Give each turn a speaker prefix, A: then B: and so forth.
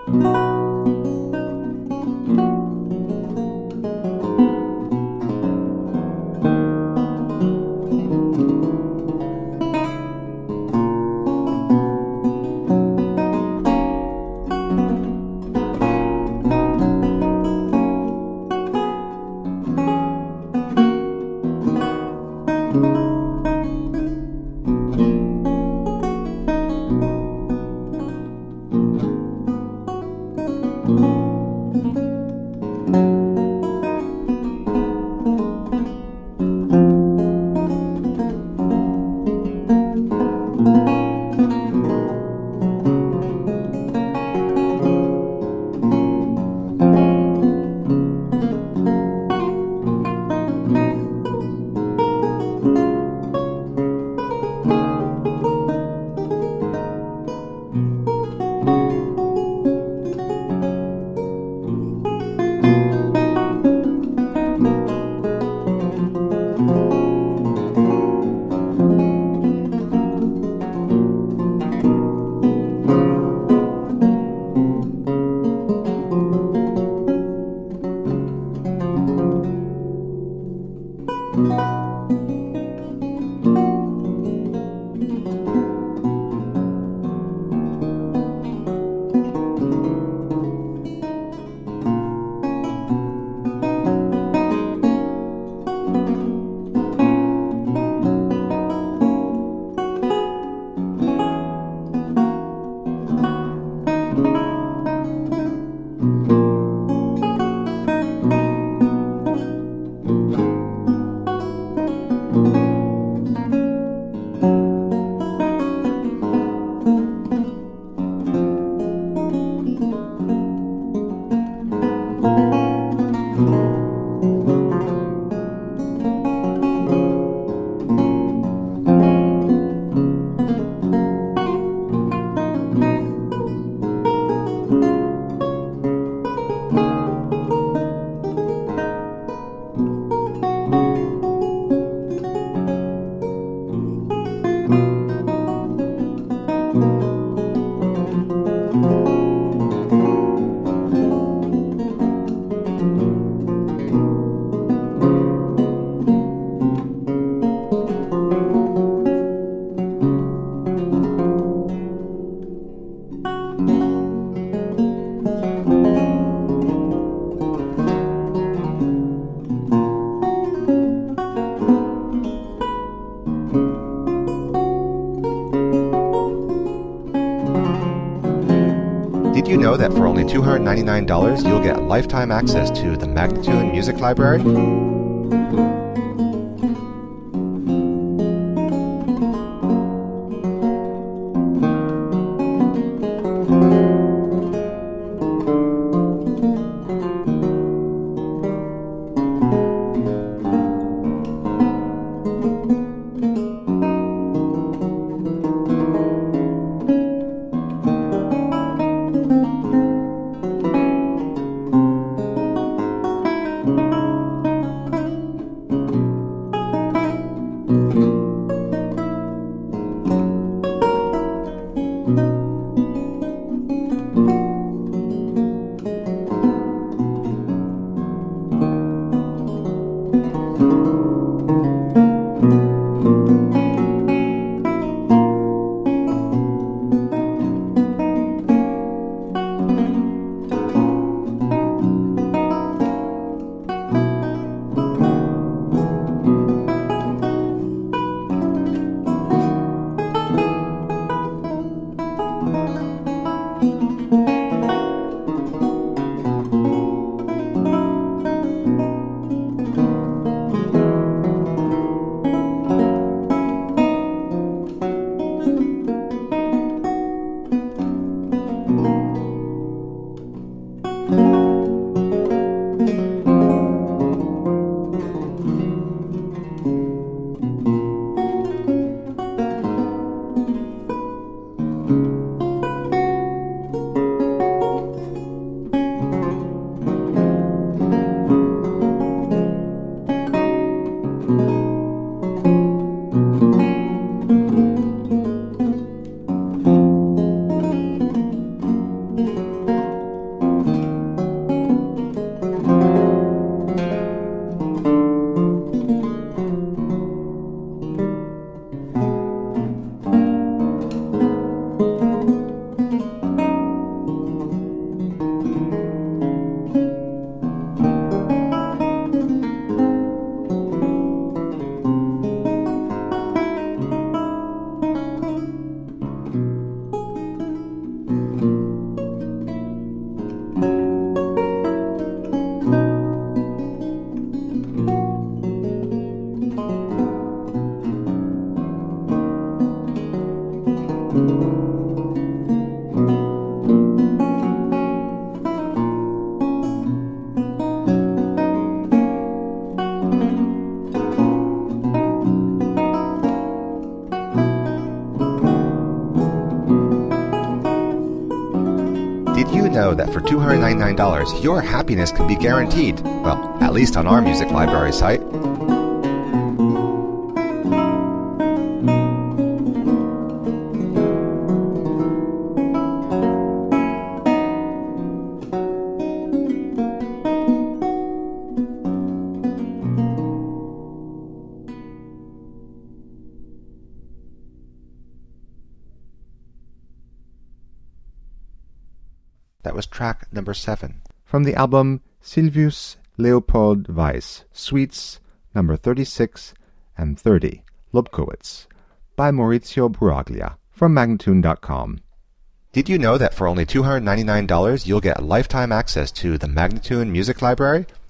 A: Did you know that for only $299 you'll get lifetime access to the Magnatune Music Library? Did you know that for $299, your happiness can be guaranteed? Well, at least on our music library site. That was track number 7 from the album Silvius Leopold Weiss, Suites number 36 and 30, Lobkowitz, by Maurizio Brugaglia from Magnatune.com. Did you know that for only $299 you'll get lifetime access to the Magnatune Music Library?